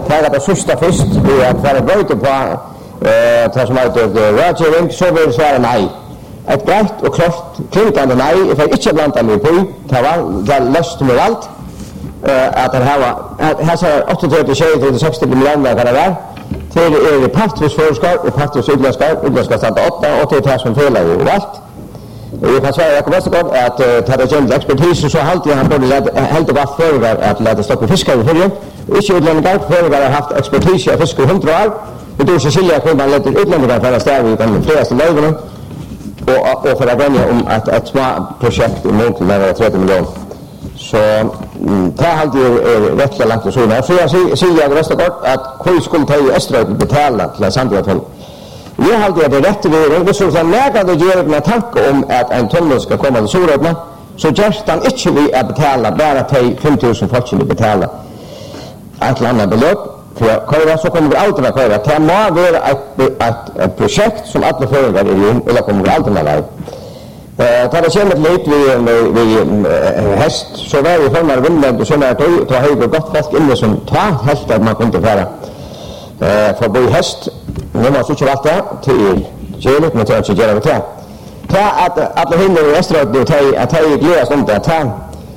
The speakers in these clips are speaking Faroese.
tar det sista först vi att fara böter på det som heter rådgivning, så vill svara nej. Ett greit och klart klinkande nej, för inte blanda mig på, det löst med allt. Att det här säger 38-60 miljoner kan det vara. Till är partisförskap och partisutländska starta 8 och till det som felar ju allt. Jag kan säga Jakob Westergaard att det gäller expertis så alltid han borde helt vara föregar att låta stoppa fiskar i förrjun. Inte utlänningar föregar har haft expertis i fiskar 100 år. Och då så skiljer jag man lite utlänningar för att stäva i de flesta lägena. Och för att vänja om att ett smart projekt i mån till 30 miljoner. Så det är alltid rätt långt och så. Så jag säger Jakob Westergaard att hur skulle ta i Österrike betala till samtidigt håll. Jag hade det rätt vid det så att när det ger en tanke om att en tunnel ska komma till Sorödna så görs den inte vi att betala bara till 5 000 folk som betala ett annat belopp för köra så kommer vi alltid att köra. Det må vara ett projekt som alla föregår i regionen eller kommer vi alltid med tar det kämmet lite vid häst så var det för mig vindländ och så när det tar hög och gott folk inne som tar häst att man kunde fara för att bo i häst. Nu måste jag vara till Kjelet, men jag inte göra det här. Ta att alla hinner i Österrike att ta i glädjas om det, att ta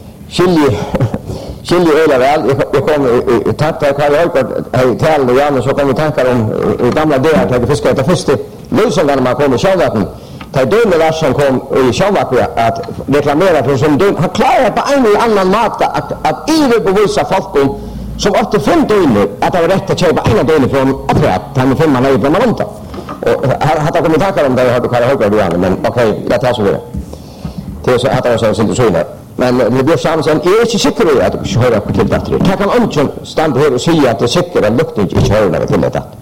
skilje öla väl. Jag kom i tankar, Karl Holkart, tal och Jan, och så kom i tankar om gamla delar, att jag fiskade det första lösningarna man kom i Kjellvatten. Ta Döme Larsson kom i Kjellvatten att reklamera för som Döme. Han klarar på en eller annan mat att överbevisa folk om som 85 dögner att det var rätt att köpa ena dögner från Atrat, han 5 man över man inte. Och hade kommit tankar om det jag hörde Karl Holkart igen, men okej, jag tar så vidare. Det är så att det var så inte så inne. Men det blir chansen, är inte säker på att du ska höra på till detta. Det kan inte stanna här och säga att det är säkert att lukten inte höra när till detta.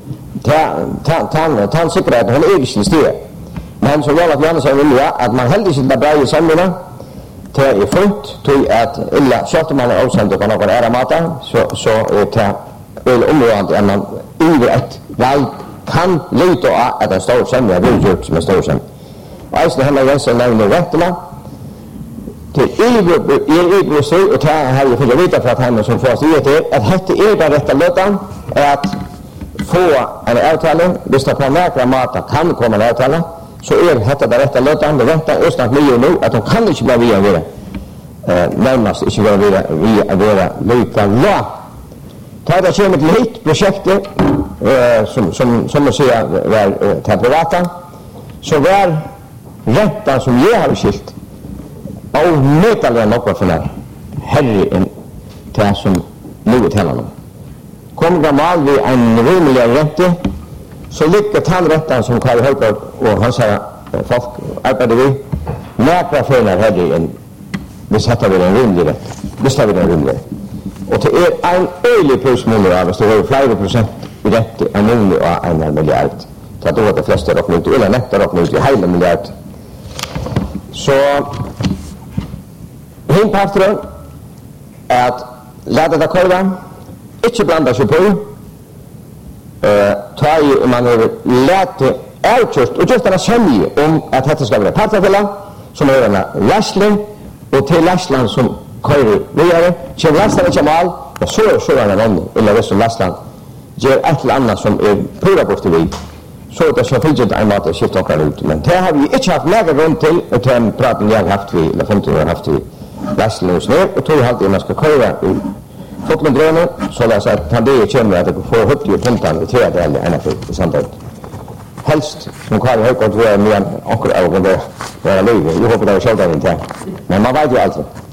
Ta säkerhet, hon är inte sted. Men som jag gärna säger vill jag att man heldig sitta bra i samlingarna. Det är fullt, tog att illa köpte man avsänd och kan någon ära mata så är det väl områdande att man över ett väl kan lita att en stor sämja blir gjort som en stor sämja. Och Eisner Henrik Jensen nämner rätterna till överbeställ och ta här i för vita för att han som får säga till att hette är den rätta lötan är att få en avtale, hvis det på näkra mata kan komma en avtale så är hette den rätta lötan, det väntar Östland miljoner nu att de kan inte bli via vidare. Närmast inte vara lika la. Ta det kommer till hit projektet som man säger var till privata så var räntan som jag har skilt och mätade något för när herre en det som nu är till honom. Kommer gammal vid en rimlig ränta så lyckas han räntan som Karl Holkart och hans folk arbetade vid nära för när herre en vi sätter vi en rimlig rätt. Vi ställer vi en rimlig rätt. Och det är en öjlig plusmål av att det var flera procent i rätt en mål och en miljard. Så att då var det flesta dock ut eller nätter dock ut i hela miljard. Så himparten är att låta det korva inte blanda sig på ta i man låter outjust och just den sämje om att detta ska vara partafälla som är en läsling och till Lassland som körer vidare till Lassland och mal och så är det någon eller resten Lassland gör ett eller annat som är pura positivt så att det ska finnas en mat att skifta och ut men det har vi inte haft några grund till och den praten jag haft vi eller 15 år haft vi Lassland och snö och tog alltid man ska köra i Folkmundrönen så att han det kommer att få 70 punkter i tredje eller ena för samtidigt helst som Karl Holkart var med en akkurat av det var livet. Jag hoppas det var själv där inte men man vet ju alltid